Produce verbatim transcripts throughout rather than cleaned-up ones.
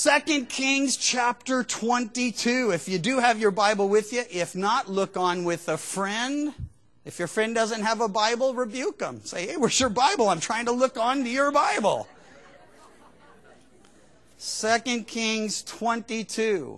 Second Kings chapter twenty-two. If you do have your Bible with you, if not, look on with a friend. If your friend doesn't have a Bible, rebuke them. Say, hey, where's your Bible? I'm trying to look on to your Bible. Second Kings twenty-two.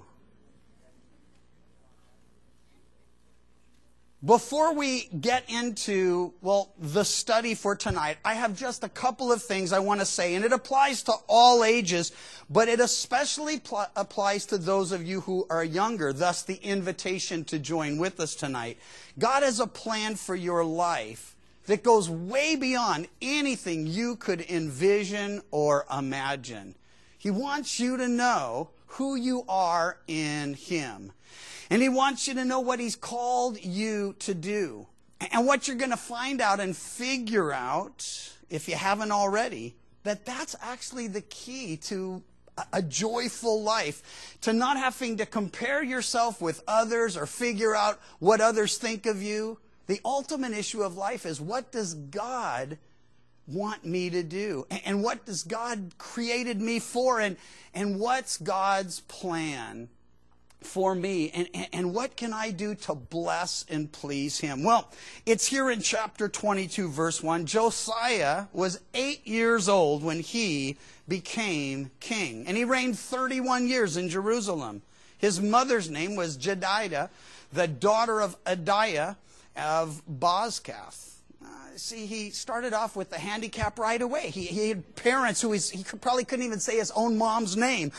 Before we get into, well, the study for tonight, I have just a couple of things I want to say, and it applies to all ages, but it especially pl- applies to those of you who are younger, thus the invitation to join with us tonight. God has a plan for your life that goes way beyond anything you could envision or imagine. He wants you to know who you are in Him. And He wants you to know what He's called you to do. And what you're going to find out and figure out, if you haven't already, that that's actually the key to a joyful life. To not having to compare yourself with others or figure out what others think of you. The ultimate issue of life is, what does God want me to do? And what does God created me for? And, and what's God's plan for me, and, and what can I do to bless and please Him? Well, it's here in chapter twenty-two, verse one. Josiah was eight years old when he became king, and he reigned thirty-one years in Jerusalem. His mother's name was Jedidah, the daughter of Adiah of Bozkath. Uh, see, he started off with the handicap right away. He, he had parents who he's, he could, probably couldn't even say his own mom's name.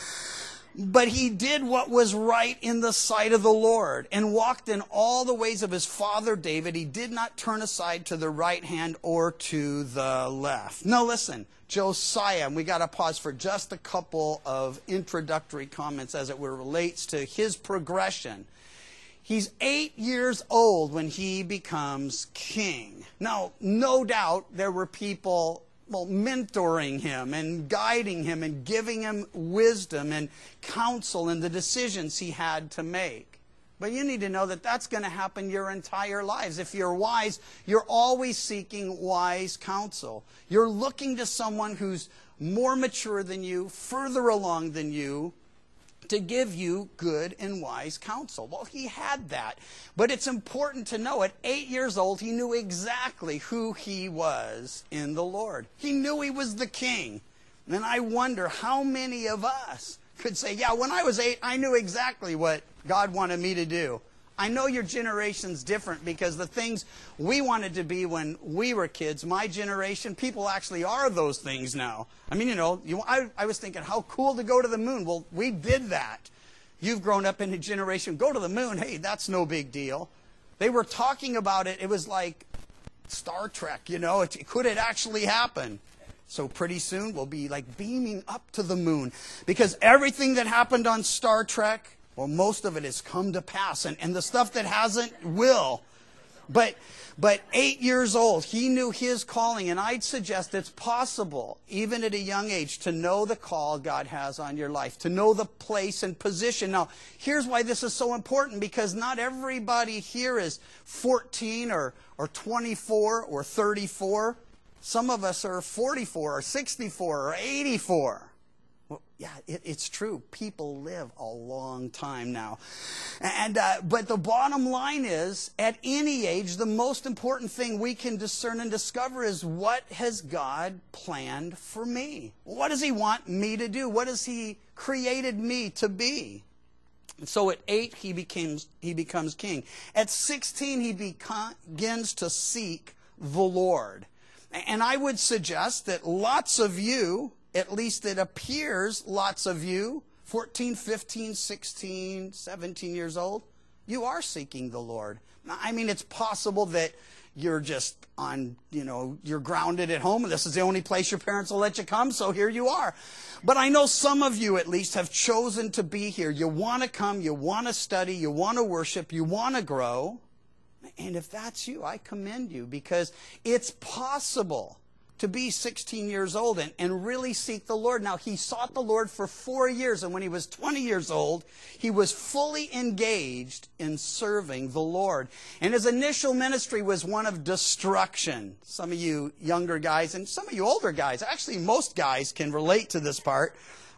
But he did what was right in the sight of the Lord and walked in all the ways of his father David. He did not turn aside to the right hand or to the left. Now listen, Josiah, and we got to pause for just a couple of introductory comments as it relates to his progression. He's eight years old when he becomes king. Now, no doubt there were people well, mentoring him and guiding him and giving him wisdom and counsel in the decisions he had to make. But you need to know that that's going to happen your entire lives. If you're wise, you're always seeking wise counsel. You're looking to someone who's more mature than you, further along than you, to give you good and wise counsel. Well, he had that. But it's important to know at eight years old, he knew exactly who he was in the Lord. He knew he was the king. And I wonder how many of us could say, yeah, when I was eight, I knew exactly what God wanted me to do. I know your generation's different because the things we wanted to be when we were kids, my generation, people actually are those things now. I mean, you know, you, I, I was thinking how cool to go to the moon. Well, we did that. You've grown up in a generation, go to the moon. Hey, that's no big deal. They were talking about it. It was like Star Trek, you know. It, could it actually happen? So pretty soon we'll be like beaming up to the moon because everything that happened on Star Trek, well, most of it has come to pass, and, and the stuff that hasn't will. But, but eight years old, he knew his calling, and I'd suggest it's possible, even at a young age, to know the call God has on your life, to know the place and position. Now, here's why this is so important, because not everybody here is fourteen or, or twenty-four or thirty-four. Some of us are forty-four or sixty-four or eighty-four. Well, yeah, it, it's true. People live a long time now. And uh, but the bottom line is, at any age, the most important thing we can discern and discover is, what has God planned for me? What does He want me to do? What has He created me to be? And so at eight, he becomes, he becomes king. At sixteen, he beca- begins to seek the Lord. And I would suggest that lots of you, at least it appears lots of you, fourteen, fifteen, sixteen, seventeen years old, you are seeking the Lord. I mean, it's possible that you're just on, you know, you're grounded at home, and this is the only place your parents will let you come, so here you are. But I know some of you at least have chosen to be here. You want to come, you want to study, you want to worship, you want to grow. And if that's you, I commend you, because it's possible to be sixteen years old and, and really seek the Lord. Now, he sought the Lord for four years, and when he was twenty years old, he was fully engaged in serving the Lord. And his initial ministry was one of destruction. Some of you younger guys and some of you older guys, actually most guys can relate to this part.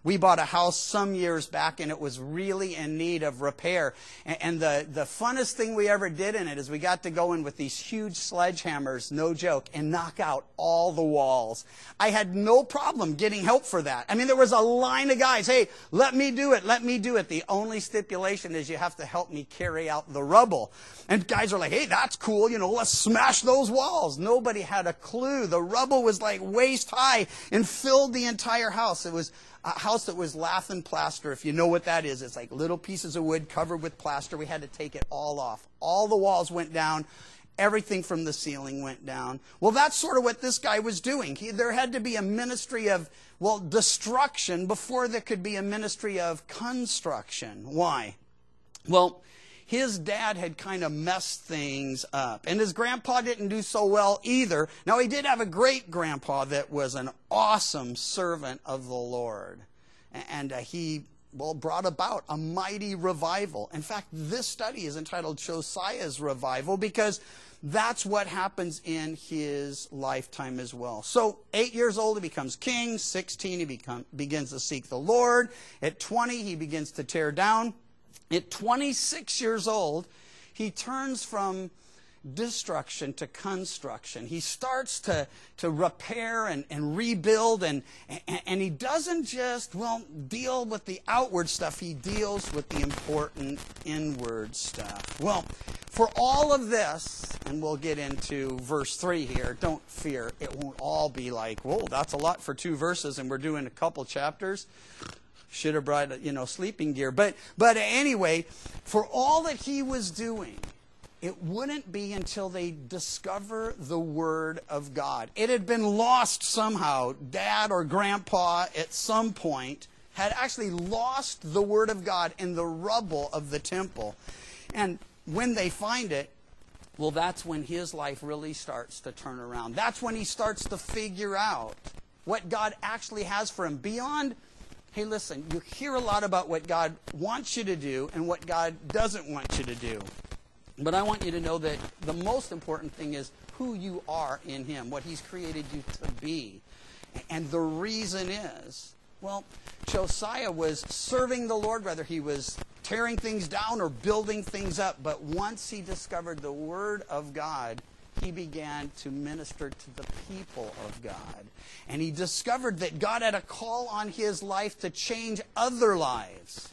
We bought a house some years back, and it was really in need of repair. And, and the, the funnest thing we ever did in it is we got to go in with these huge sledgehammers, no joke, and knock out all the walls. I had no problem getting help for that. I mean, there was a line of guys, hey, let me do it, let me do it. The only stipulation is you have to help me carry out the rubble. And guys are like, hey, that's cool, you know, let's smash those walls. Nobody had a clue. The rubble was like waist high and filled the entire house. It was a house that was lath and plaster. If you know what that is, it's like little pieces of wood covered with plaster. We had to take it all off. All the walls went down. Everything from the ceiling went down. Well, that's sort of what this guy was doing. He, there had to be a ministry of, well, destruction before there could be a ministry of construction. Why? Well, his dad had kind of messed things up. And his grandpa didn't do so well either. Now, he did have a great-grandpa that was an awesome servant of the Lord. And uh, he, well, brought about a mighty revival. In fact, this study is entitled Josiah's Revival because that's what happens in his lifetime as well. So, eight years old, he becomes king. sixteen, he become, begins to seek the Lord. At twenty, he begins to tear down. At twenty-six years old, he turns from destruction to construction. He starts to, to repair and, and rebuild, and, and, and he doesn't just, well, deal with the outward stuff. He deals with the important inward stuff. Well, for all of this, and we'll get into verse three here, don't fear, it won't all be like, whoa, that's a lot for two verses, and we're doing a couple chapters. Should have brought, you know, sleeping gear. But, but anyway, for all that he was doing, it wouldn't be until they discover the Word of God. It had been lost somehow. Dad or Grandpa at some point had actually lost the Word of God in the rubble of the temple. And when they find it, well, that's when his life really starts to turn around. That's when he starts to figure out what God actually has for him. Beyond, hey, listen, you hear a lot about what God wants you to do and what God doesn't want you to do. But I want you to know that the most important thing is who you are in Him, what He's created you to be. And the reason is, well, Josiah was serving the Lord, whether he was tearing things down or building things up. But once he discovered the Word of God, he began to minister to the people of God. And he discovered that God had a call on his life to change other lives.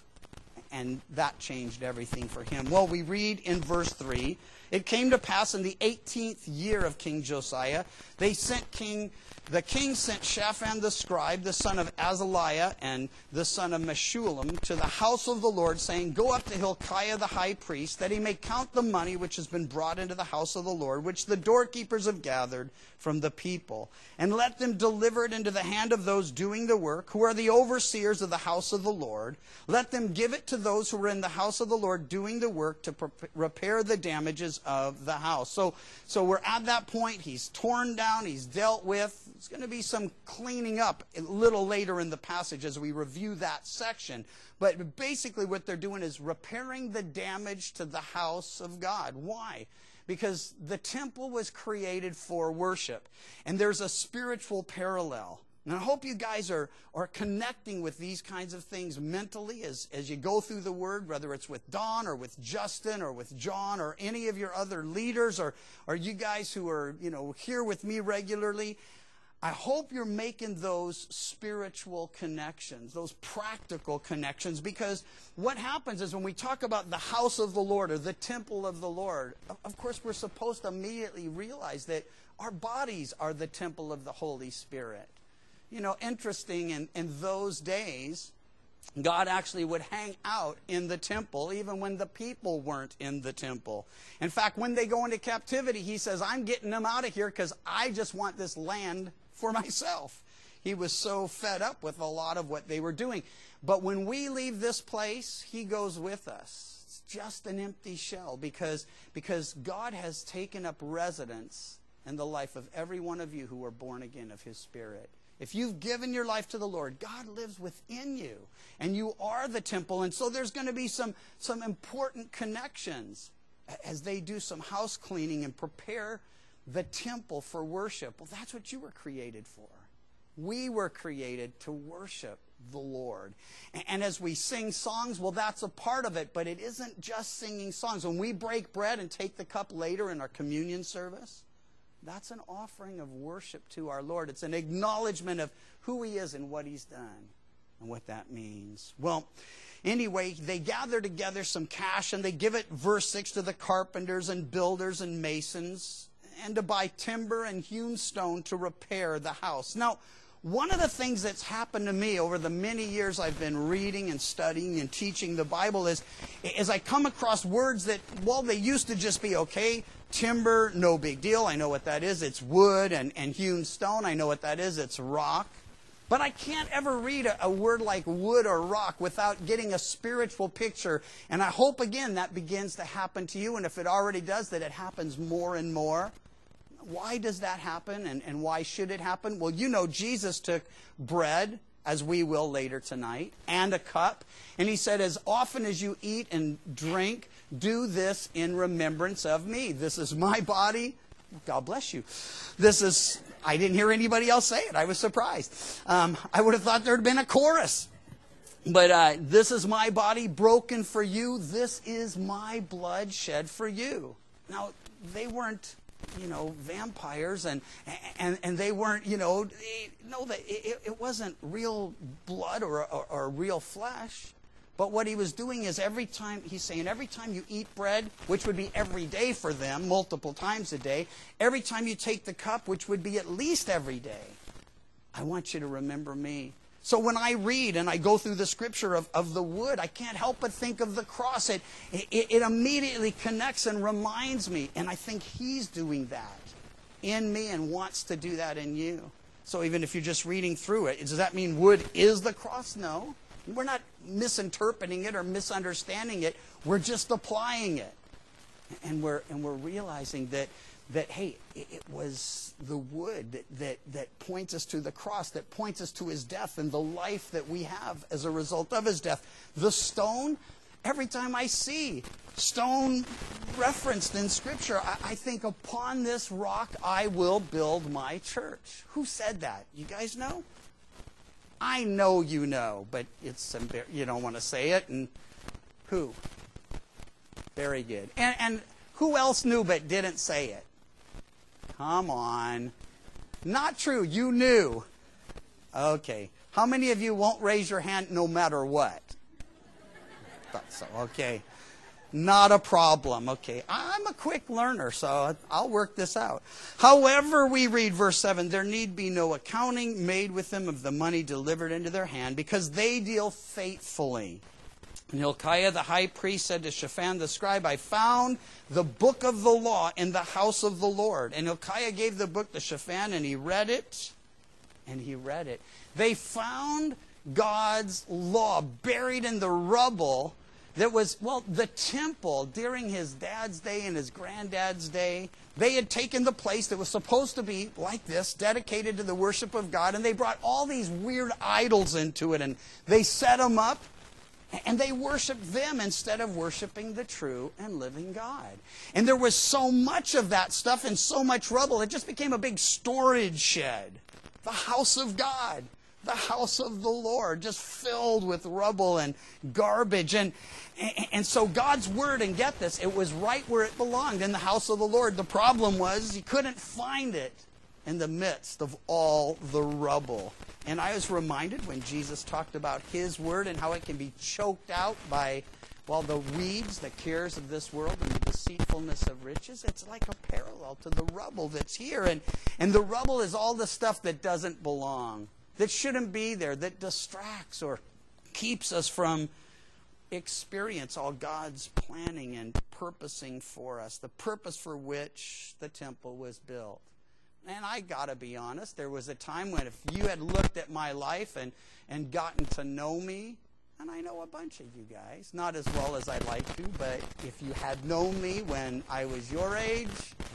And that changed everything for him. Well, we read in verse three, it came to pass in the eighteenth year of King Josiah, they sent King, the king sent Shaphan the scribe, the son of Azaliah, and the son of Meshullam, to the house of the Lord, saying, Go up to Hilkiah the high priest, that he may count the money which has been brought into the house of the Lord, which the doorkeepers have gathered from the people, and let them deliver it into the hand of those doing the work, who are the overseers of the house of the Lord. Let them give it to those who are in the house of the Lord doing the work to pre- repair the damages of the house. So, so we're at that point. He's torn down. He's dealt with. There's going to be some cleaning up a little later in the passage as we review that section. But basically what they're doing is repairing the damage to the house of God. Why? Because the temple was created for worship. And there's a spiritual parallel. And I hope you guys are, are connecting with these kinds of things mentally as, as you go through the Word, whether it's with Don or with Justin or with John or any of your other leaders or, or you guys who are, you know, here with me regularly. I hope you're making those spiritual connections, those practical connections, because what happens is when we talk about the house of the Lord or the temple of the Lord, of course we're supposed to immediately realize that our bodies are the temple of the Holy Spirit. You know, interesting, in, in those days, God actually would hang out in the temple even when the people weren't in the temple. In fact, when they go into captivity, He says, I'm getting them out of here because I just want this land for myself. He was so fed up with a lot of what they were doing. But when we leave this place, He goes with us. It's just an empty shell because, because God has taken up residence in the life of every one of you who are born again of His Spirit. If you've given your life to the Lord, God lives within you. And you are the temple. And so there's going to be some, some important connections as they do some house cleaning and prepare the temple for worship. Well, that's what you were created for. We were created to worship the Lord. And as we sing songs, well, that's a part of it, but it isn't just singing songs. When we break bread and take the cup later in our communion service, that's an offering of worship to our Lord. It's an acknowledgement of who he is and what he's done and what that means. Well, anyway, they gather together some cash and they give it, verse six, to the carpenters and builders and masons and to buy timber and hewn stone to repair the house. Now, one of the things that's happened to me over the many years I've been reading and studying and teaching the Bible is, is I come across words that, well, they used to just be, okay, timber, no big deal. I know what that is. It's wood, and, and hewn stone. I know what that is. It's rock. But I can't ever read a, a word like wood or rock without getting a spiritual picture. And I hope, again, that begins to happen to you. And if it already does, that it happens more and more. Why does that happen, and, and why should it happen? Well, you know, Jesus took bread, as we will later tonight, and a cup. And he said, as often as you eat and drink, do this in remembrance of me. This is my body. God bless you. This is, I didn't hear anybody else say it. I was surprised. Um, I would have thought there had been a chorus. But uh, this is my body broken for you. This is my blood shed for you. Now, they weren't, you know, vampires, and and and they weren't, you know, they, no, they, it, it wasn't real blood or, or or real flesh. But what he was doing is every time, he's saying, every time you eat bread, which would be every day for them, multiple times a day, every time you take the cup, which would be at least every day, I want you to remember me. So when I read and I go through the scripture of, of the wood, I can't help but think of the cross. It, it, it immediately connects and reminds me. And I think he's doing that in me and wants to do that in you. So even if you're just reading through it, does that mean wood is the cross? No. We're not misinterpreting it or misunderstanding it. We're just applying it. And we're, and we're realizing that, that hey, it, it was the wood that, that, that points us to the cross, that points us to his death and the life that we have as a result of his death. The stone, every time I see stone referenced in Scripture, I, I think, upon this rock I will build my church. Who said that? You guys know? I know you know, but it's you don't want to say it. And who? Very good. And, and who else knew but didn't say it? Come on. Not true. You knew. Okay. How many of you won't raise your hand no matter what? Thought so. Okay. Not a problem. Okay. I'm a quick learner, so I'll work this out. However, we read verse seven, there need be no accounting made with them of the money delivered into their hand, because they deal faithfully. And Hilkiah the high priest said to Shaphan the scribe, I found the book of the law in the house of the Lord. And Hilkiah gave the book to Shaphan, and he read it, and he read it. They found God's law buried in the rubble that was, well, the temple during his dad's day and his granddad's day. They had taken the place that was supposed to be like this, dedicated to the worship of God, and they brought all these weird idols into it, and they set them up, and they worshiped them instead of worshiping the true and living God. And there was so much of that stuff and so much rubble, it just became a big storage shed. The house of God. The house of the Lord, just filled with rubble and garbage. And, and so God's word, and get this, it was right where it belonged, in the house of the Lord. The problem was you couldn't find it in the midst of all the rubble. And I was reminded when Jesus talked about his word and how it can be choked out by, well, the weeds, the cares of this world and the deceitfulness of riches. It's like a parallel to the rubble that's here. And, and the rubble is all the stuff that doesn't belong, that shouldn't be there, that distracts or keeps us from experience all God's planning and purposing for us, the purpose for which the temple was built. And I got to be honest, there was a time when if you had looked at my life and, and gotten to know me, and I know a bunch of you guys, not as well as I'd like to, but if you had known me when I was your age,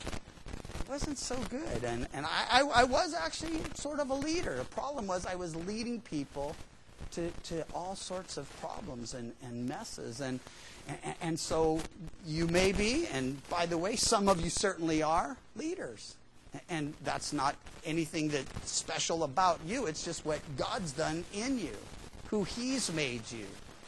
wasn't so good. And, and I, I, I was actually sort of a leader. The problem was I was leading people to, to all sorts of problems and, and messes. And, and, and so you may be, and by the way, some of you certainly are, leaders. And that's not anything that's special about you. It's just what God's done in you. who he's made you.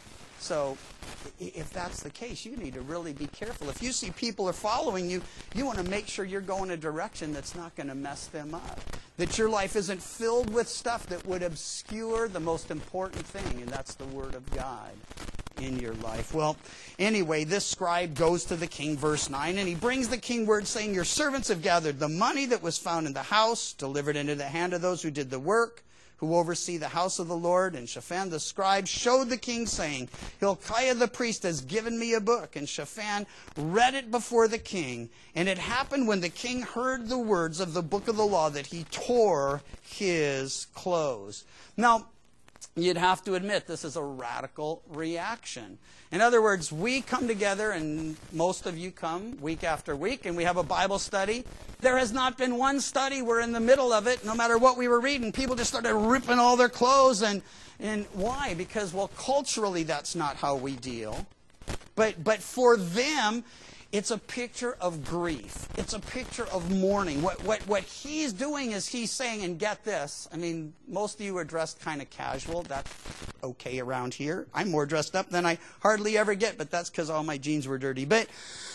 So if that's the case, you need to really be careful. If you see people are following you, you want to make sure you're going a direction that's not going to mess them up. That your life isn't filled with stuff that would obscure the most important thing, and that's the Word of God in your life. Well, anyway, this scribe goes to the king, verse nine, and he brings the king word saying, your servants have gathered the money that was found in the house, delivered into the hand of those who did the work, who oversee the house of the Lord. And Shaphan the scribe showed the king, saying, Hilkiah the priest has given me a book. And Shaphan read it before the king. And it happened when the king heard the words of the book of the law that he tore his clothes. Now, you'd have to admit this is a radical reaction. In other words, we come together, and most of you come week after week, and we have a Bible study. There has not been one study where in the middle of it, no matter what we were reading, people just started ripping all their clothes. And, and why? Because, well, culturally that's not how we deal. But, but for them, it's a picture of grief. It's a picture of mourning. What, what, what he's doing is he's saying, and get this, I mean, most of you are dressed kind of casual. That's okay around here. I'm more dressed up than I hardly ever get, but that's because all my jeans were dirty. But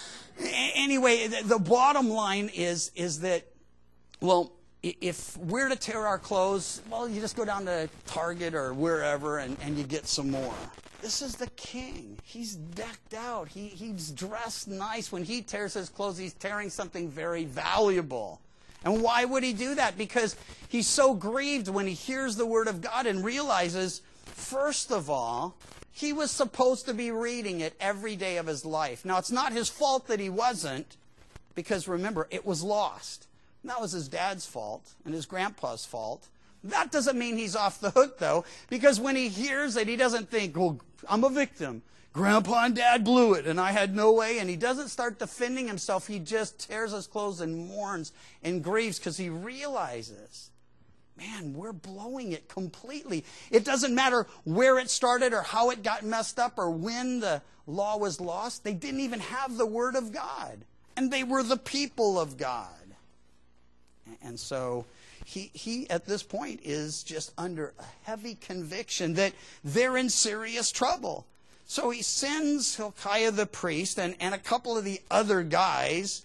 anyway, the, the bottom line is, is that, well, if we're to tear our clothes, well, you just go down to Target or wherever and, and you get some more. This is the king. He's decked out. He, he's dressed nice. When he tears his clothes, he's tearing something very valuable. And why would he do that? Because he's so grieved when he hears the word of God and realizes, first of all, he was supposed to be reading it every day of his life. Now, it's not his fault that he wasn't, because remember, it was lost. And that was his dad's fault and his grandpa's fault. That doesn't mean he's off the hook, though, because when he hears it, he doesn't think, well, I'm a victim. Grandpa and Dad blew it, and I had no way. And he doesn't start defending himself. He just tears his clothes and mourns and grieves because he realizes, man, we're blowing it completely. It doesn't matter where it started or how it got messed up or when the law was lost. They didn't even have the Word of God, and they were the people of God. And so He, he, at this point, is just under a heavy conviction that they're in serious trouble. So he sends Hilkiah the priest and, and a couple of the other guys,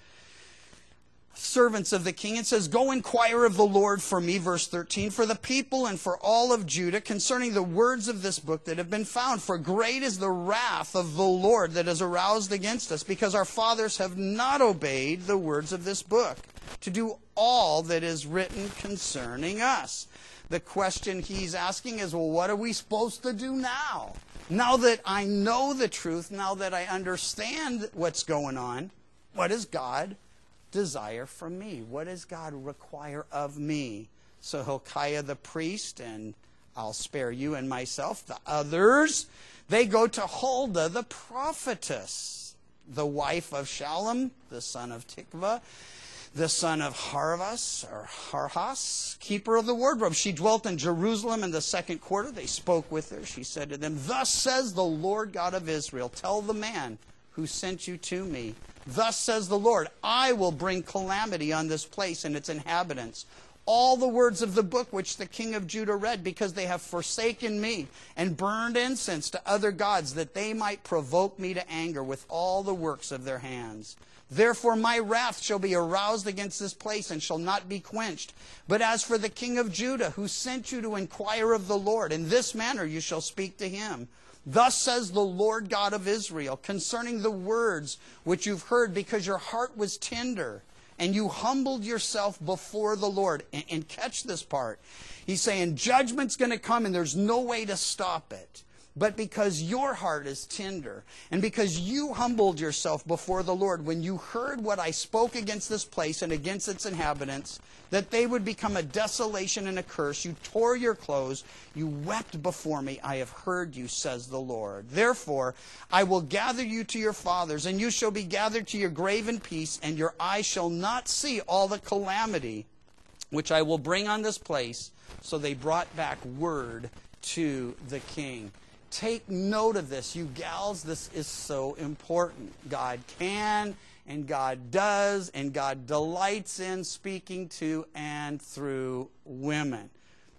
servants of the king, and says, go inquire of the Lord for me, verse thirteen, for the people and for all of Judah concerning the words of this book that have been found. For great is the wrath of the Lord that is aroused against us, because our fathers have not obeyed the words of this book, to do all that is written concerning us. The question he's asking is, well, what are we supposed to do now? Now that I know the truth, now that I understand what's going on, what does God desire from me? What does God require of me? So Hilkiah the priest, and I'll spare you and myself, the others, they go to Huldah the prophetess, the wife of Shallum, the son of Tikvah, the son of Harvas, or Harhas, keeper of the wardrobe. She dwelt in Jerusalem in the second quarter. They spoke with her. She said to them, thus says the Lord God of Israel, tell the man who sent you to me, thus says the Lord, I will bring calamity on this place and its inhabitants. All the words of the book which the king of Judah read, because they have forsaken me and burned incense to other gods, that they might provoke me to anger with all the works of their hands. Therefore my wrath shall be aroused against this place and shall not be quenched. But as for the king of Judah, who sent you to inquire of the Lord, in this manner you shall speak to him. Thus says the Lord God of Israel, concerning the words which you've heard, because your heart was tender, and you humbled yourself before the Lord. And, and catch this part. He's saying judgment's going to come, and there's no way to stop it. But because your heart is tender, and because you humbled yourself before the Lord, when you heard what I spoke against this place and against its inhabitants, that they would become a desolation and a curse, you tore your clothes, you wept before me. I have heard you, says the Lord. Therefore, I will gather you to your fathers, and you shall be gathered to your grave in peace, and your eyes shall not see all the calamity which I will bring on this place. So they brought back word to the king. Take note of this, you gals. This is so important. God can, and God does, and God delights in speaking to and through women.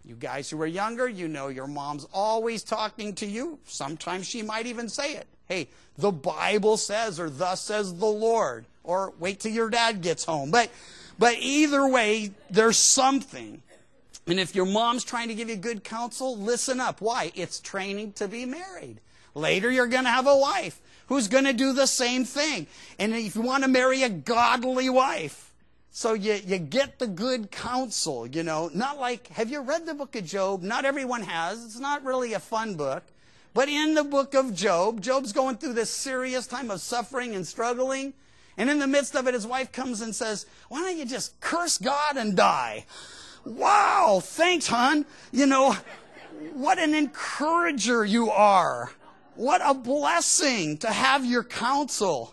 You guys who are younger, you know your mom's always talking to you. Sometimes she might even say it. Hey, the Bible says, or thus says the Lord. Or wait till your dad gets home. But, but either way, there's something. And if your mom's trying to give you good counsel, listen up. Why? It's training to be married. Later, you're going to have a wife who's going to do the same thing. And if you want to marry a godly wife, so you, you get the good counsel, you know. Not like, have you read the book of Job? Not everyone has. It's not really a fun book. But in the book of Job, Job's going through this serious time of suffering and struggling. And in the midst of it, his wife comes and says, why don't you just curse God and die? Wow, thanks, hon. You know, what an encourager you are. What a blessing to have your counsel.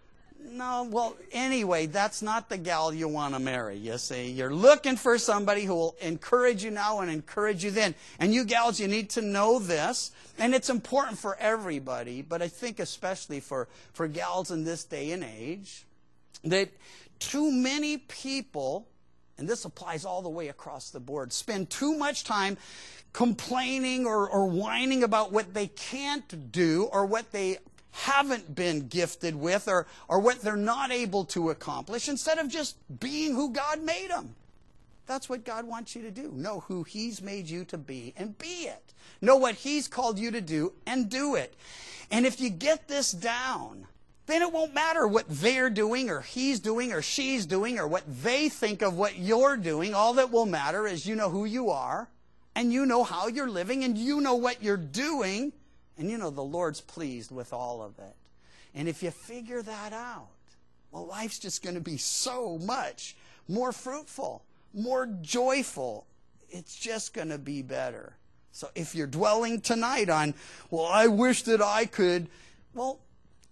No, well, anyway, that's not the gal you want to marry, you see. You're looking for somebody who will encourage you now and encourage you then. And you gals, you need to know this. And it's important for everybody, but I think especially for, for gals in this day and age, that too many people, and this applies all the way across the board, spend too much time complaining or, or whining about what they can't do or what they haven't been gifted with or, or what they're not able to accomplish instead of just being who God made them. That's what God wants you to do. Know who He's made you to be and be it. Know what He's called you to do and do it. And if you get this down, then it won't matter what they're doing or he's doing or she's doing or what they think of what you're doing. All that will matter is you know who you are and you know how you're living and you know what you're doing. And you know the Lord's pleased with all of it. And if you figure that out, well, life's just going to be so much more fruitful, more joyful. It's just going to be better. So if you're dwelling tonight on, well, I wish that I could, well,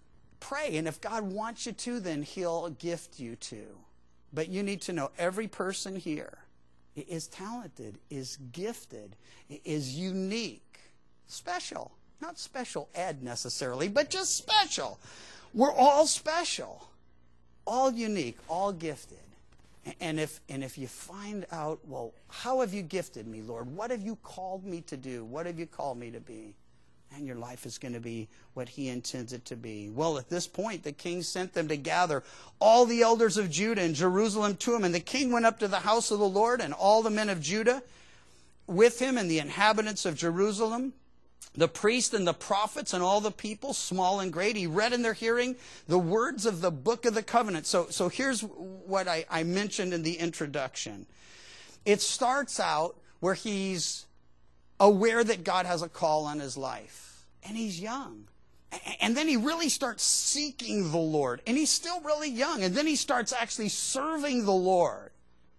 pray. And if God wants you to, then He'll gift you to. But you need to know every person here is talented, is gifted, is unique, special. Not special ed necessarily, but just special. We're all special, all unique, all gifted. And if, and if you find out, well, how have you gifted me, Lord? What have you called me to do? What have you called me to be? And your life is going to be what He intends it to be. Well, at this point, the king sent them to gather all the elders of Judah and Jerusalem to him. And the king went up to the house of the Lord, and all the men of Judah with him, and the inhabitants of Jerusalem, the priests and the prophets and all the people, small and great. He read in their hearing the words of the book of the covenant. So, so here's what I, I mentioned in the introduction. It starts out where he's aware that God has a call on his life. And he's young. And then he really starts seeking the Lord. And he's still really young. And then he starts actually serving the Lord.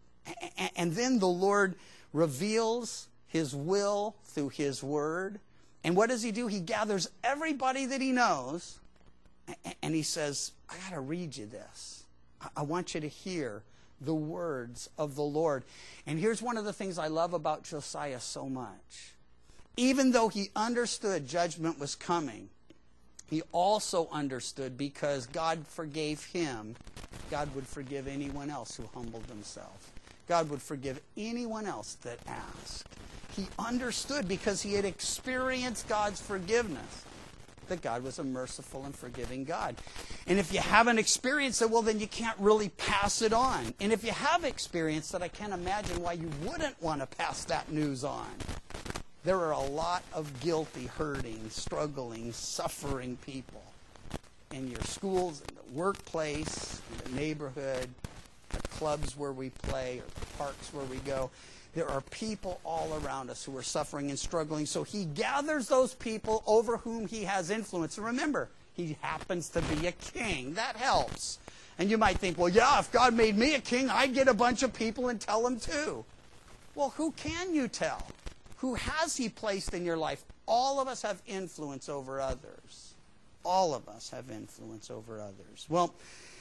And then the Lord reveals His will through His word. And what does He do? He gathers everybody that he knows, and he says, I got to read you this. I want you to hear the words of the Lord. And here's one of the things I love about Josiah so much. Even though he understood judgment was coming, he also understood because God forgave him, God would forgive anyone else who humbled themselves. God would forgive anyone else that asked. He understood because he had experienced God's forgiveness, that God was a merciful and forgiving God. And if you haven't experienced it, well, then you can't really pass it on. And if you have experienced it, I can't imagine why you wouldn't want to pass that news on. There are a lot of guilty, hurting, struggling, suffering people in your schools, in the workplace, in the neighborhood, the clubs where we play, or the parks where we go. There are people all around us who are suffering and struggling. So he gathers those people over whom he has influence. And remember, he happens to be a king. That helps. And you might think, well, yeah, if God made me a king, I'd get a bunch of people and tell them too. Well, who can you tell? Who has he placed in your life? All of us have influence over others. All of us have influence over others. Well,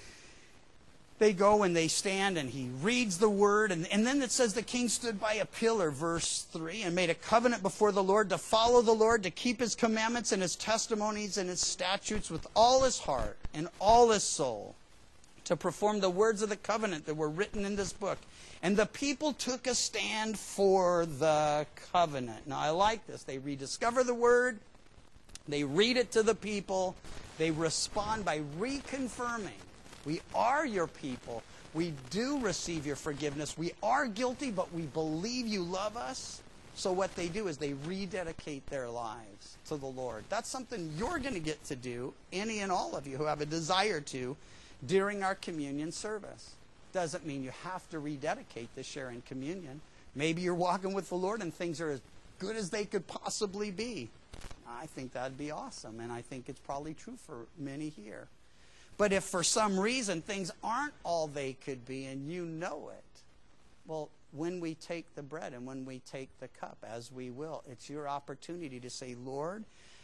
they go and they stand and he reads the word. And, and then it says the king stood by a pillar, verse three, and made a covenant before the Lord to follow the Lord, to keep his commandments and his testimonies and his statutes with all his heart and all his soul, to perform the words of the covenant that were written in this book. And the people took a stand for the covenant. Now, I like this. They rediscover the word. They read it to the people. They respond by reconfirming, we are your people. We do receive your forgiveness. We are guilty, but we believe you love us. So what they do is they rededicate their lives to the Lord. That's something you're going to get to do, any and all of you who have a desire to, during our communion service. Doesn't mean you have to rededicate to share in communion. Maybe you're walking with the Lord and things are as good as they could possibly be. I think that'd be awesome, and I think it's probably true for many here. But if for some reason things aren't all they could be and you know it, well, when we take the bread and when we take the cup, as we will, it's your opportunity to say, Lord,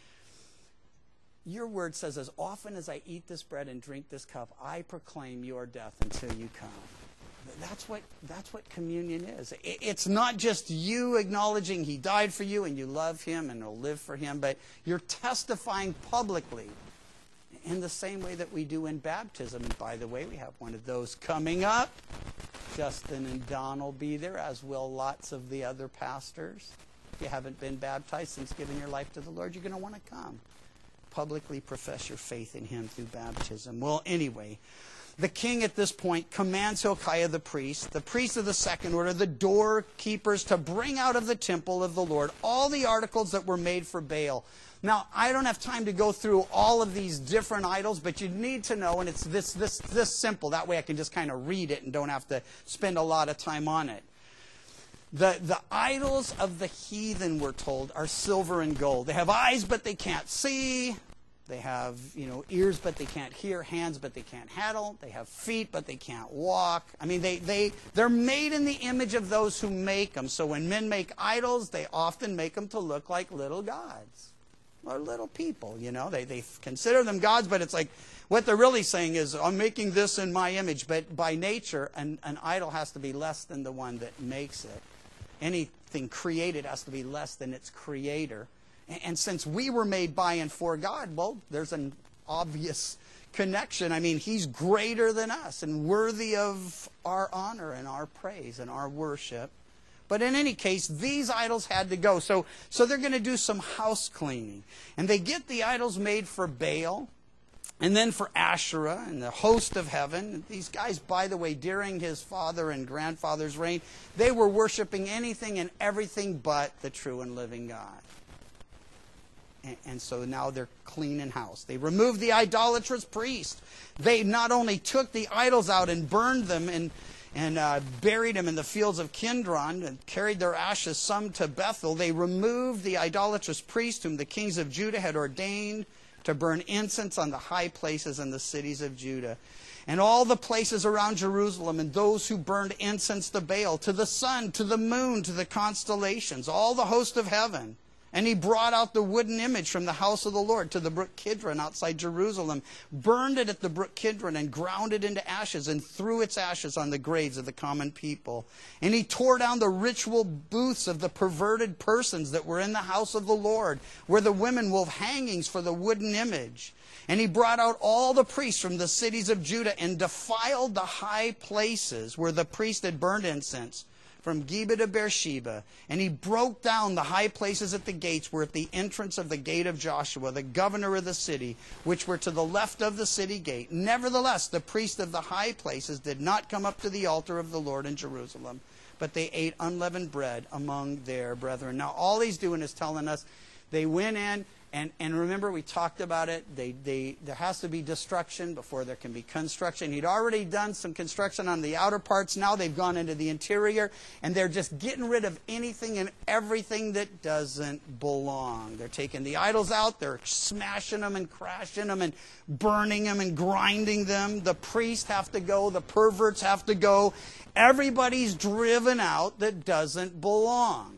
your word says, as often as I eat this bread and drink this cup, I proclaim your death until you come. That's what, that's what communion is. It's not just you acknowledging he died for you and you love him and will live for him, but you're testifying publicly in the same way that we do in baptism. And by the way, we have one of those coming up. Justin and Don will be there, as will lots of the other pastors. If you haven't been baptized since giving your life to the Lord, you're going to want to come. Publicly profess your faith in him through baptism. Well, anyway, the king at this point commands Hilkiah the priest, the priest of the second order, the doorkeepers, to bring out of the temple of the Lord all the articles that were made for Baal. Now, I don't have time to go through all of these different idols, but you need to know, and it's this, this, this simple. That way I can just kind of read it and don't have to spend a lot of time on it. The, the idols of the heathen, we're told, are silver and gold. They have eyes, but they can't see. They have, you know, ears, but they can't hear. Hands, but they can't handle. They have feet, but they can't walk. I mean, they, they, they're made in the image of those who make them. So when men make idols, they often make them to look like little gods. Or little people, you know. They, they consider them gods, but it's like what they're really saying is, I'm making this in my image. But by nature, an, an idol has to be less than the one that makes it. Anything created has to be less than its creator. And, and since we were made by and for God, well, there's an obvious connection. I mean, he's greater than us and worthy of our honor and our praise and our worship. But in any case, these idols had to go. So, so they're going to do some house cleaning. And they get the idols made for Baal, and then for Asherah and the host of heaven. These guys, by the way, during his father and grandfather's reign, they were worshiping anything and everything but the true and living God. And, and so now they're cleaning house. They removed the idolatrous priest. They not only took the idols out and burned them and and uh, buried them in the fields of Kidron and carried their ashes, some to Bethel. They removed the idolatrous priest whom the kings of Judah had ordained to burn incense on the high places in the cities of Judah. And all the places around Jerusalem, and those who burned incense to Baal, to the sun, to the moon, to the constellations, all the host of heaven. And he brought out the wooden image from the house of the Lord to the brook Kidron outside Jerusalem, burned it at the brook Kidron, and ground it into ashes, and threw its ashes on the graves of the common people. And he tore down the ritual booths of the perverted persons that were in the house of the Lord, where the women wove hangings for the wooden image. And he brought out all the priests from the cities of Judah and defiled the high places where the priest had burned incense, from Geba to Beersheba. And he broke down the high places at the gates, were at the entrance of the gate of Joshua, the governor of the city, which were to the left of the city gate. Nevertheless, the priests of the high places did not come up to the altar of the Lord in Jerusalem, but they ate unleavened bread among their brethren. Now, all he's doing is telling us they went in, and, and remember, we talked about it. They, they, there has to be destruction before there can be construction. He'd already done some construction on the outer parts. Now they've gone into the interior, and they're just getting rid of anything and everything that doesn't belong. They're taking the idols out. They're smashing them and crashing them and burning them and grinding them. The priests have to go. The perverts have to go. Everybody's driven out that doesn't belong.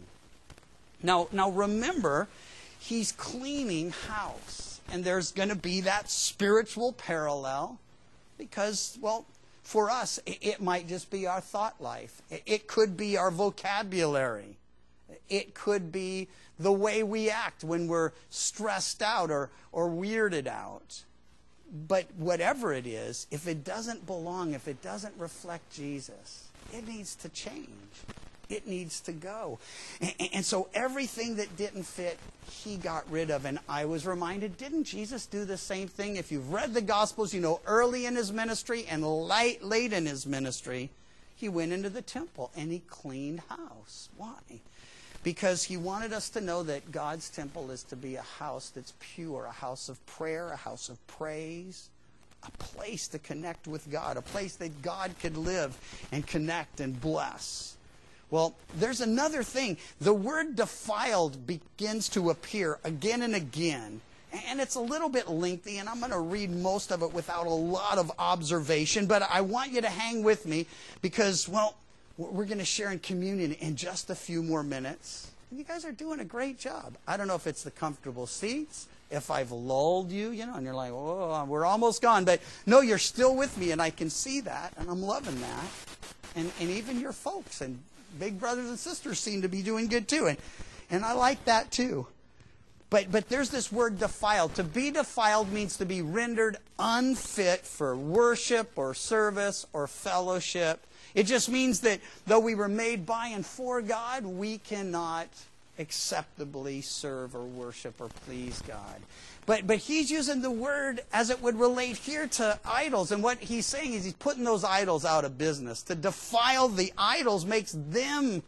Now, now remember, he's cleaning house. And there's going to be that spiritual parallel because, well, for us, it, it might just be our thought life. It, it could be our vocabulary. It could be the way we act when we're stressed out or, or weirded out. but whatever it is, if it doesn't belong, if it doesn't reflect Jesus, it needs to change. It needs to go. And, and so everything that didn't fit, he got rid of. And I was reminded, didn't Jesus do the same thing? If you've read the Gospels, you know early in his ministry and late, late in his ministry, he went into the temple and he cleaned house. Why? Because he wanted us to know that God's temple is to be a house that's pure, a house of prayer, a house of praise, a place to connect with God, a place that God could live and connect and bless. Well, there's another thing. The word defiled begins to appear again and again. And it's a little bit lengthy, and I'm going to read most of it without a lot of observation. But I want you to hang with me because, well, we're going to share in communion in just a few more minutes. And you guys are doing a great job. I don't know if it's the comfortable seats, if I've lulled you, you know, and you're like, oh, we're almost gone. But no, you're still with me, and I can see that, and I'm loving that. And, and even your folks and big brothers and sisters seem to be doing good too. And, and I like that too. But, but there's this word defiled. To be defiled means to be rendered unfit for worship or service or fellowship. It just means that though we were made by and for God, we cannot acceptably serve or worship or please God. But, but he's using the word as it would relate here to idols. And what he's saying is he's putting those idols out of business. To defile the idols makes them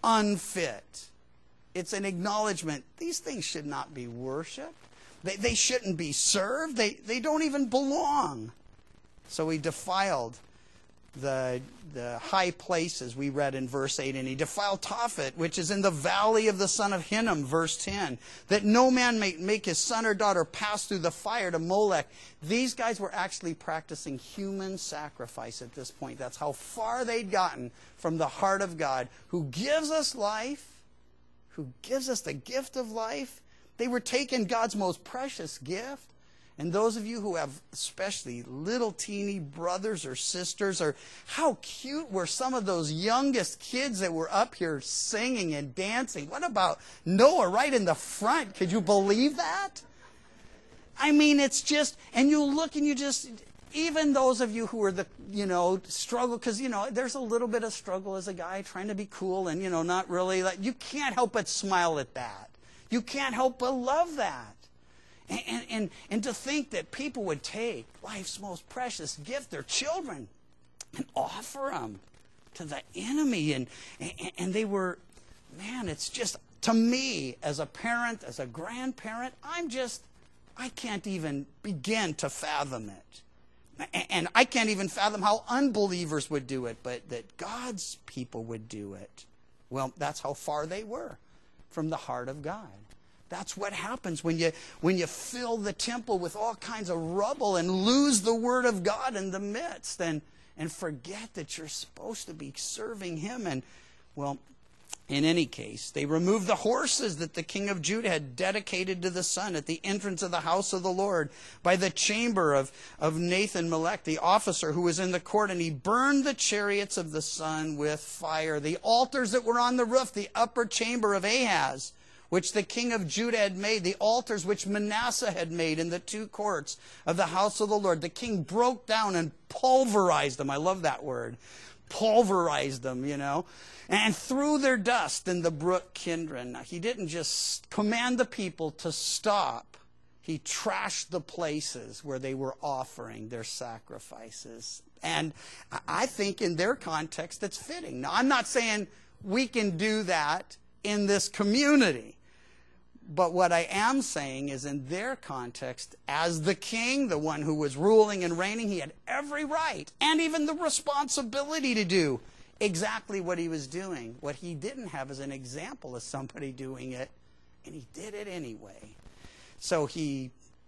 unfit. It's an acknowledgement. These things should not be worshipped. They, they shouldn't be served. They, they don't even belong. So he defiled the, the high places we read in verse eight. And he defiled Tophet, which is in the valley of the son of Hinnom, verse ten. That no man may make his son or daughter pass through the fire to Molech. These guys were actually practicing human sacrifice at this point. That's how far they'd gotten from the heart of God, who gives us life, who gives us the gift of life. They were taking God's most precious gift. And those of you who have especially little teeny brothers or sisters, or how cute were some of those youngest kids that were up here singing and dancing? What about Noah right in the front? Could you believe that? I mean, it's just, and you look and you just, even those of you who are the, you know, struggle, because, you know, there's a little bit of struggle as a guy trying to be cool and, you know, not really, like, you can't help but smile at that. You can't help but love that. And, and, and, and to think that people would take life's most precious gift, their children, and offer them to the enemy. And, and, and they were, man, it's just, to me, as a parent, as a grandparent, I'm just, I can't even begin to fathom it. And I can't even fathom how unbelievers would do it, but that God's people would do it. Well, that's how far they were from the heart of God. That's what happens when you when you fill the temple with all kinds of rubble and lose the word of God in the midst and, and forget that you're supposed to be serving him. And, well, in any case, they removed the horses that the king of Judah had dedicated to the sun at the entrance of the house of the Lord by the chamber of, of Nathan-Melech, the officer who was in the court, and he burned the chariots of the sun with fire. The altars that were on the roof, the upper chamber of Ahaz, which the king of Judah had made, the altars which Manasseh had made in the two courts of the house of the Lord. The king broke down and pulverized them. I love that word. Pulverized them, you know, and threw their dust in the brook Kidron. Now, he didn't just command the people to stop. He trashed the places where they were offering their sacrifices. And I think in their context, it's fitting. Now, I'm not saying we can do that in this community. But what I am saying is in their context, as the king, the one who was ruling and reigning, he had every right and even the responsibility to do exactly what he was doing. What he didn't have is an example of somebody doing it, and he did it anyway. So he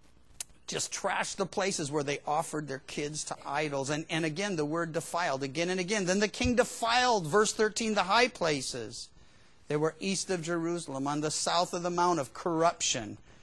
just trashed the places where they offered their kids to idols. And, and again, the word defiled, again and again. Then the king defiled, verse thirteen, the high places. They were east of Jerusalem, on the south of the Mount of Corruption,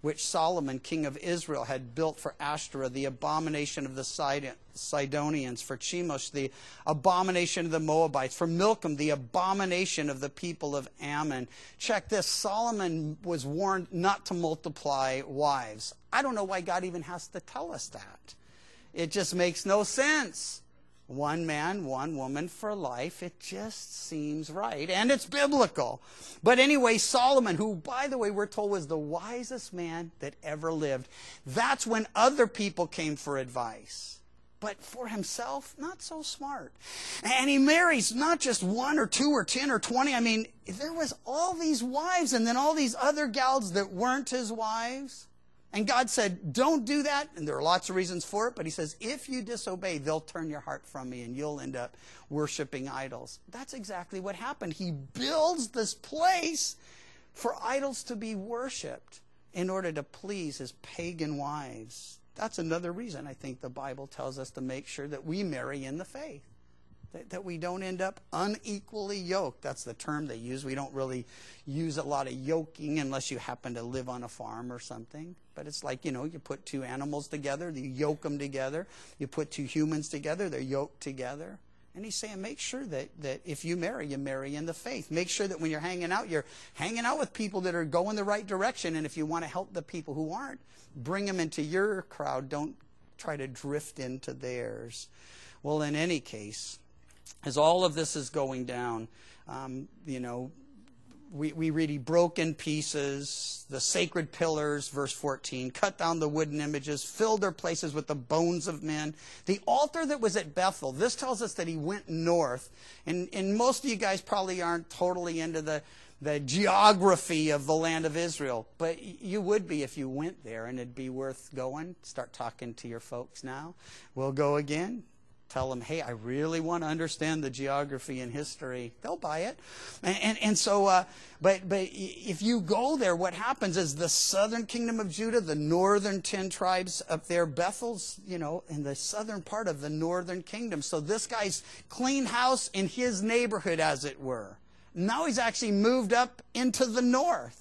which Solomon, king of Israel, had built for Ashtoreth, the abomination of the Sidonians, for Chemosh, the abomination of the Moabites, for Milcom, the abomination of the people of Ammon. Check this, Solomon was warned not to multiply wives. I don't know why God even has to tell us that. It just makes no sense. One man, one woman for life. It just seems right. And it's biblical. But anyway, Solomon, who, by the way, we're told was the wisest man that ever lived. That's when other people came for advice. But for himself, not so smart. And he marries not just one or two or ten or twenty. I mean, there was all these wives and then all these other gals that weren't his wives. And God said, don't do that. And there are lots of reasons for it. But he says, if you disobey, they'll turn your heart from me and you'll end up worshiping idols. That's exactly what happened. He builds this place for idols to be worshiped in order to please his pagan wives. That's another reason I think the Bible tells us to make sure that we marry in the faith. That, that we don't end up unequally yoked. That's the term they use. We don't really use a lot of yoking unless you happen to live on a farm or something. But it's like, you know, you put two animals together, you yoke them together. You put two humans together, they're yoked together. And he's saying, make sure that, that if you marry, you marry in the faith. Make sure that when you're hanging out, you're hanging out with people that are going the right direction. And if you want to help the people who aren't, bring them into your crowd. Don't try to drift into theirs. Well, in any case, as all of this is going down, um, you know, we, we read he broke in pieces the sacred pillars, verse fourteen, cut down the wooden images, filled their places with the bones of men. The altar that was at Bethel, this tells us that he went north. And, and most of you guys probably aren't totally into the, the geography of the land of Israel. But you would be if you went there, and it'd be worth going. Start talking to your folks now. We'll go again. Tell them, hey, I really want to understand the geography and history. They'll buy it. And, and, and so, uh, but, but if you go there, what happens is the southern kingdom of Judah, the northern ten tribes up there, Bethel's, you know, in the southern part of the northern kingdom. So this guy's clean house in his neighborhood, as it were. Now he's actually moved up into the north.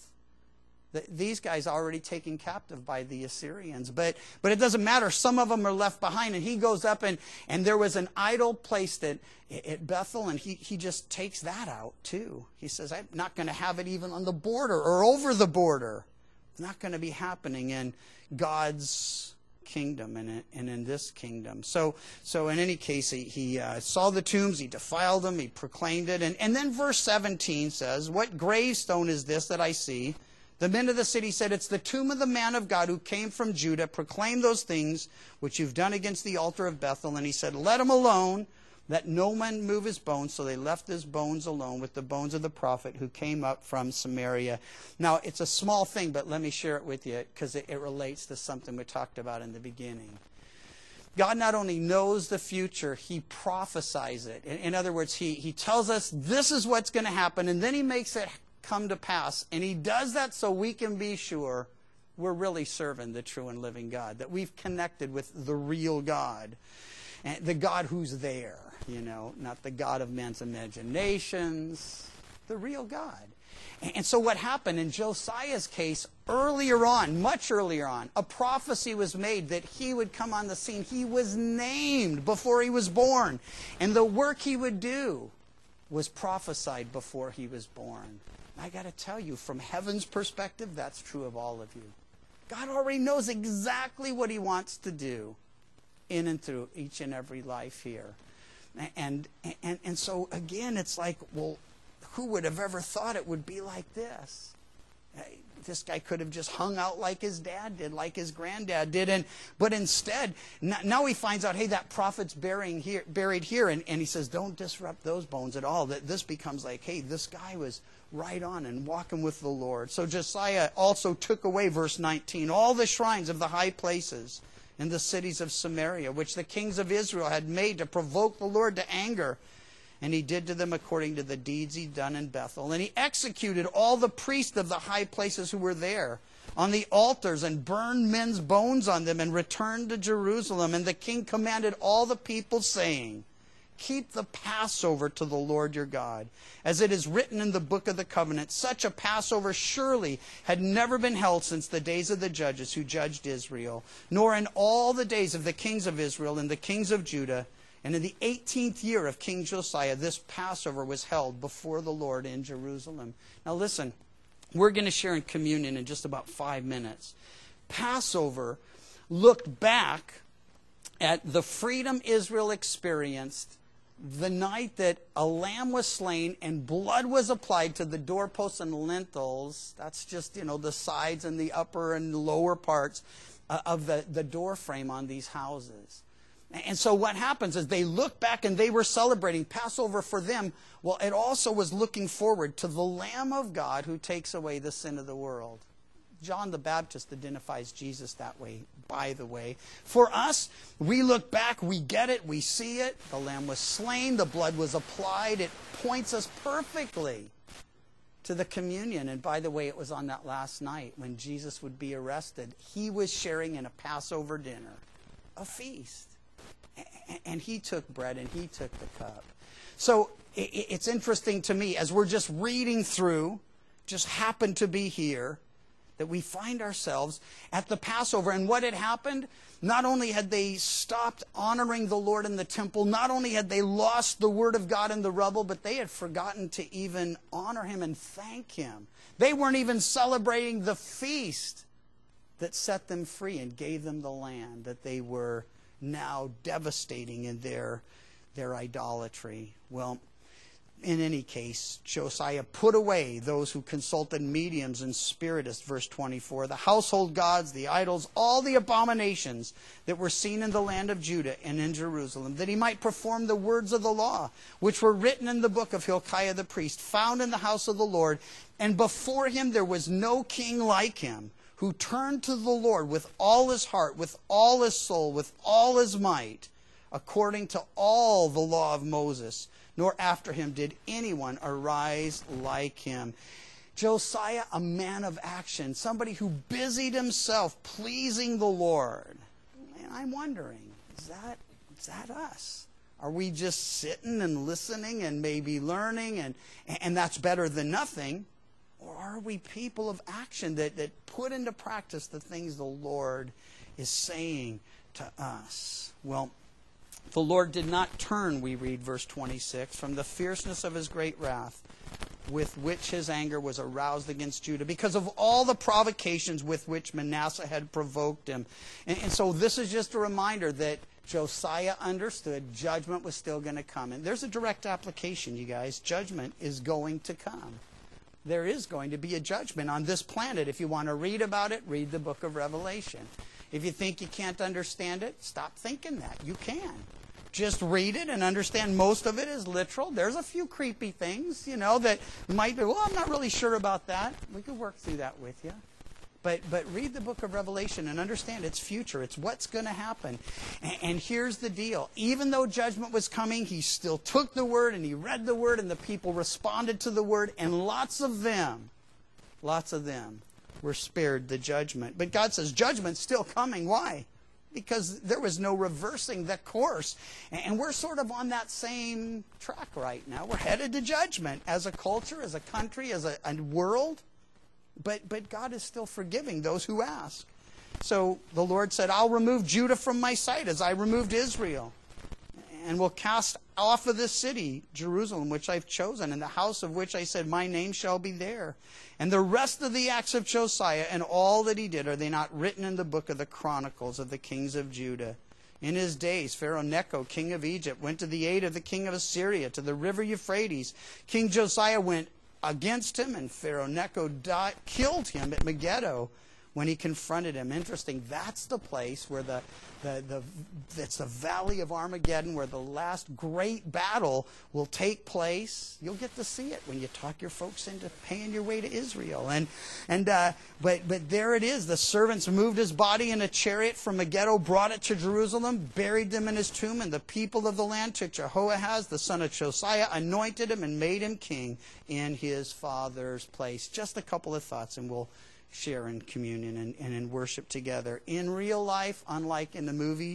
These guys are already taken captive by the Assyrians. But, but it doesn't matter. Some of them are left behind. And he goes up, and, and there was an idol placed at, at Bethel, and he, he just takes that out too. He says, I'm not going to have it even on the border or over the border. It's not going to be happening in God's kingdom and in, and in this kingdom. So, so in any case, he, he uh, saw the tombs, he defiled them, he proclaimed it. And, and then verse seventeen says, what gravestone is this that I see? The men of the city said, it's the tomb of the man of God who came from Judah. Proclaim those things which you've done against the altar of Bethel. And he said, let him alone, that no man move his bones. So they left his bones alone with the bones of the prophet who came up from Samaria. Now, it's a small thing, but let me share it with you because it, it relates to something we talked about in the beginning. God not only knows the future, he prophesies it. In, in other words, he, he tells us this is what's going to happen, and then he makes it come to pass. And he does that so we can be sure we're really serving the true and living God, that we've connected with the real God, and the God who's there, you know, not the God of man's imaginations, the real God. And, and so what happened in Josiah's case, earlier on, much earlier on, a prophecy was made that he would come on the scene. He was named before he was born, and the work he would do was prophesied before he was born. I got to tell you, from heaven's perspective, that's true of all of you. God already knows exactly what he wants to do in and through each and every life here. And, and, and so, again, it's like, well, who would have ever thought it would be like this? This guy could have just hung out like his dad did, like his granddad did. And, but instead, now he finds out, hey, that prophet's burying here, buried here. And, and he says, don't disrupt those bones at all. That this becomes like, hey, this guy was right on and walking with the Lord. So Josiah also took away, verse nineteen, all the shrines of the high places in the cities of Samaria, which the kings of Israel had made to provoke the Lord to anger. And he did to them according to the deeds he'd done in Bethel. And he executed all the priests of the high places who were there on the altars and burned men's bones on them and returned to Jerusalem. And the king commanded all the people, saying, keep the Passover to the Lord your God, as it is written in the book of the covenant. Such a Passover surely had never been held since the days of the judges who judged Israel, nor in all the days of the kings of Israel and the kings of Judah. And in the eighteenth year of King Josiah, this Passover was held before the Lord in Jerusalem. Now listen, we're going to share in communion in just about five minutes. Passover looked back at the freedom Israel experienced the night that a lamb was slain and blood was applied to the doorposts and lintels. That's just, you know, the sides and the upper and lower parts uh, of the, the door frame on these houses. And so what happens is they look back and they were celebrating Passover for them. Well, it also was looking forward to the Lamb of God who takes away the sin of the world. John the Baptist identifies Jesus that way, by the way. For us, we look back, we get it, we see it. The Lamb was slain, the blood was applied. It points us perfectly to the communion. And by the way, it was on that last night when Jesus would be arrested. He was sharing in a Passover dinner, a feast. And he took bread and he took the cup. So it's interesting to me, as we're just reading through, just happened to be here, that we find ourselves at the Passover. And what had happened? Not only had they stopped honoring the Lord in the temple, not only had they lost the word of God in the rubble, but they had forgotten to even honor him and thank him. They weren't even celebrating the feast that set them free and gave them the land that they were now devastating in their, their idolatry. Well, in any case, Josiah put away those who consulted mediums and spiritists, verse twenty-four, the household gods, the idols, all the abominations that were seen in the land of Judah and in Jerusalem, that he might perform the words of the law, which were written in the book of Hilkiah the priest, found in the house of the Lord. And before him there was no king like him, who turned to the Lord with all his heart, with all his soul, with all his might, according to all the law of Moses. Nor after him did anyone arise like him. Josiah, a man of action, somebody who busied himself pleasing the Lord. And I'm wondering, is that, is that us? Are we just sitting and listening and maybe learning, and, and that's better than nothing? Or are we people of action that, that put into practice the things the Lord is saying to us? Well, the Lord did not turn, we read verse twenty-six, from the fierceness of his great wrath with which his anger was aroused against Judah, because of all the provocations with which Manasseh had provoked him. And, and so this is just a reminder that Josiah understood judgment was still going to come. And there's a direct application, you guys. Judgment is going to come. There is going to be a judgment on this planet. If you want to read about it, read the book of Revelation. If you think you can't understand it, stop thinking that. You can. Just read it and understand most of it is literal. There's a few creepy things, you know, that might be, well, I'm not really sure about that. We could work through that with you. But but read the book of Revelation and understand its future. It's what's going to happen. And, and here's the deal. Even though judgment was coming, he still took the word and he read the word and the people responded to the word. And lots of them, lots of them were spared the judgment. But God says judgment's still coming. Why? Because there was no reversing the course. And we're sort of on that same track right now. We're headed to judgment as a culture, as a country, as a, a world. But, but God is still forgiving those who ask. So the Lord said, I'll remove Judah from my sight as I removed Israel. And will cast off of this city, Jerusalem, which I've chosen, and the house of which I said, my name shall be there. And the rest of the acts of Josiah and all that he did, are they not written in the book of the Chronicles of the kings of Judah? In his days, Pharaoh Necho, king of Egypt, went to the aid of the king of Assyria, to the river Euphrates. King Josiah went against him, and Pharaoh Necho died, killed him at Megiddo when he confronted him. Interesting, that's the place where the, the, the, it's the Valley of Armageddon, where the last great battle will take place. You'll get to see it when you talk your folks into paying your way to Israel. And, and, uh, but, but there it is. The servants moved his body in a chariot from Megiddo, brought it to Jerusalem, buried him in his tomb, and the people of the land took Jehoahaz, the son of Josiah, anointed him, and made him king in his father's place. Just a couple of thoughts, and we'll share in communion and, and in worship together. In real life, unlike in the movies,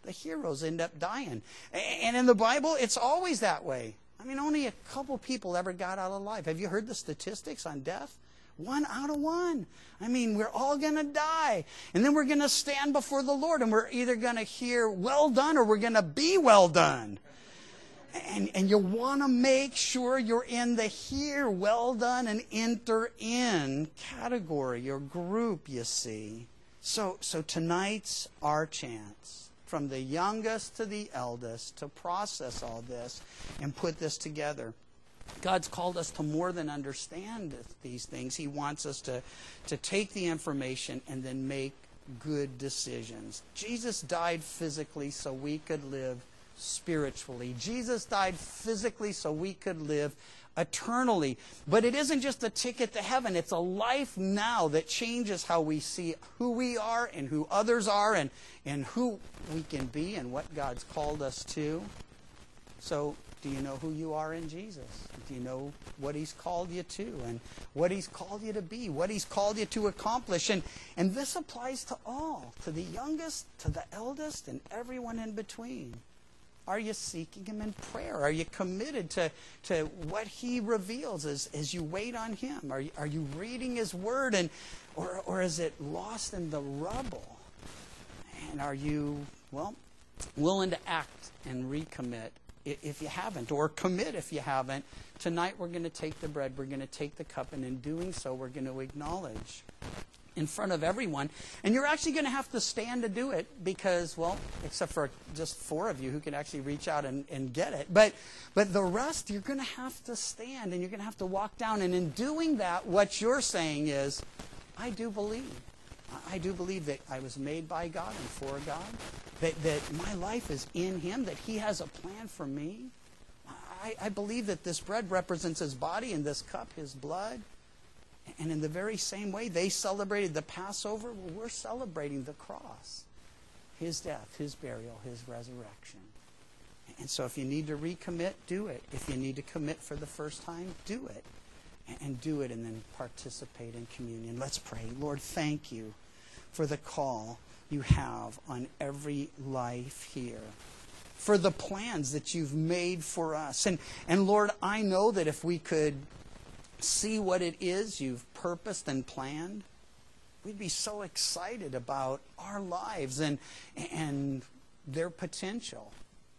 The heroes end up dying. And in the Bible, it's always that way. I mean, only a couple people ever got out alive. Have you heard the statistics on death? One out of one. I mean, we're all going to die. And then we're going to stand before the Lord, and we're either going to hear, well done, or we're going to be well done. And, and you want to make sure you're in the hear, well done, and enter in category or group, you see. So, so tonight's our chance, from the youngest to the eldest, to process all this and put this together. God's called us to more than understand these things. He wants us to, to take the information and then make good decisions. Jesus died physically so we could live spiritually. Jesus died physically so we could live eternally. But it isn't just a ticket to heaven. It's a life now that changes how we see who we are and who others are, and, and who we can be and what God's called us to. So, do you know who you are in Jesus? Do you know what He's called you to, and what He's called you to be, what He's called you to accomplish? And, and this applies to all, to the youngest, to the eldest, and everyone in between. Are you seeking Him in prayer? Are you committed to, to what He reveals as, as you wait on Him? Are you, are you reading His Word, and or, or is it lost in the rubble? And are you, well, willing to act and recommit if you haven't, or commit if you haven't? Tonight we're going to take the bread, we're going to take the cup, and in doing so we're going to acknowledge in front of everyone. And you're actually going to have to stand to do it because, well, except for just four of you who can actually reach out and, and get it. But, but the rest, you're going to have to stand and you're going to have to walk down. And in doing that, what you're saying is, I do believe. I do believe that I was made by God and for God. That, that my life is in Him. That He has a plan for me. I, I believe that this bread represents His body and this cup His blood. And in the very same way they celebrated the Passover, well, we're celebrating the cross. His death, His burial, His resurrection. And so if you need to recommit, do it. If you need to commit for the first time, do it. And do it and then participate in communion. Let's pray. Lord, thank You for the call You have on every life here. For the plans that You've made for us. And, and Lord, I know that if we could see what it is You've purposed and planned, we'd be so excited about our lives and, and their potential.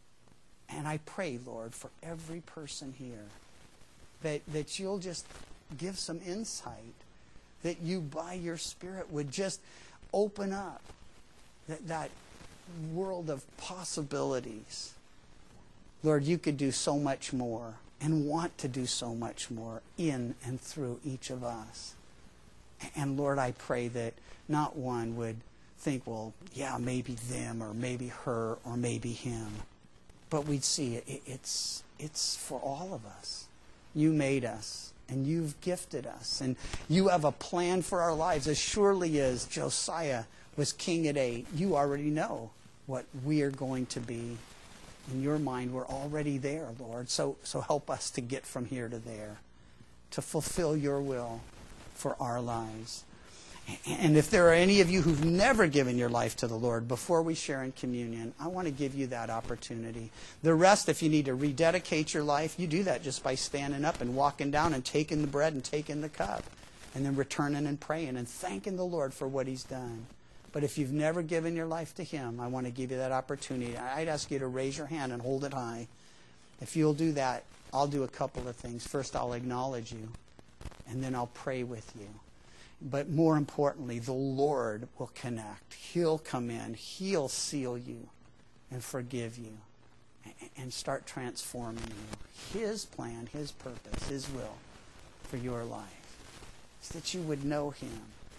And I pray, Lord, for every person here, that, that You'll just give some insight, that You, by Your Spirit, would just open up that, that world of possibilities. Lord, You could do so much more and want to do so much more in and through each of us. And Lord, I pray that not one would think, well, yeah, maybe them or maybe her or maybe him. But we'd see it. It's, it's for all of us. You made us and You've gifted us. And You have a plan for our lives. As surely as Josiah was king at eight, You already know what we are going to be. In Your mind, we're already there, Lord. So, so help us to get from here to there, to fulfill Your will for our lives. And if there are any of you who've never given your life to the Lord, before we share in communion, I want to give you that opportunity. The rest, if you need to rededicate your life, you do that just by standing up and walking down and taking the bread and taking the cup, and then returning and praying and thanking the Lord for what He's done. But if you've never given your life to Him, I want to give you that opportunity. I'd ask you to raise your hand and hold it high. If you'll do that, I'll do a couple of things. First, I'll acknowledge you, and then I'll pray with you. But more importantly, the Lord will connect. He'll come in. He'll seal you and forgive you and start transforming you. His plan, His purpose, His will for your life is that you would know Him,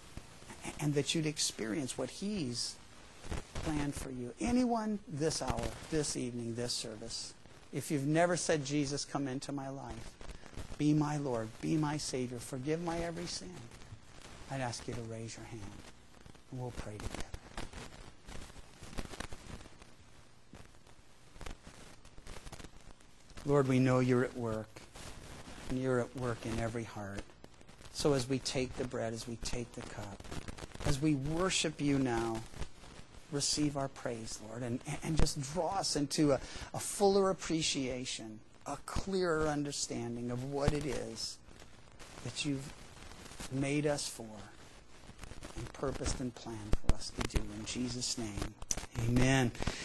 and that you'd experience what He's planned for you. Anyone this hour, this evening, this service, if you've never said, Jesus, come into my life, be my Lord, be my Savior, forgive my every sin, I'd ask you to raise your hand, and we'll pray together. Lord, we know You're at work, and You're at work in every heart. So as we take the bread, as we take the cup, as we worship You now, receive our praise, Lord, and, and just draw us into a, a fuller appreciation, a clearer understanding of what it is that you've made us for and purposed and planned for us to do. In Jesus' name, amen.